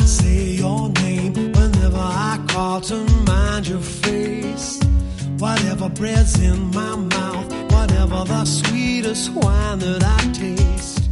say your name whenever I call to mind your face. Whatever bread's in my mouth, whatever the sweetest wine that I taste,